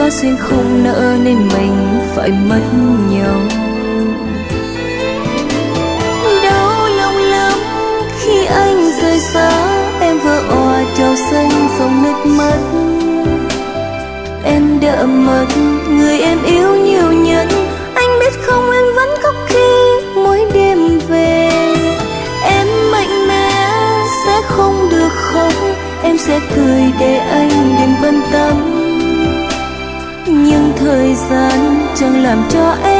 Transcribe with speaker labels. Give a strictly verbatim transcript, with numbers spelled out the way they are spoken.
Speaker 1: có duyên không nỡ nên mình phải mất nhau. Đau lòng lắm khi anh rời xa, em vỡ òa trào xanh dòng nước mắt. Em đã mất người em yêu nhiều nhất, anh biết không em vẫn khóc khi mỗi đêm về. Em mạnh mẽ sẽ không được khóc, em sẽ cười để anh đừng bận tâm. Nhưng thời gian chẳng làm cho em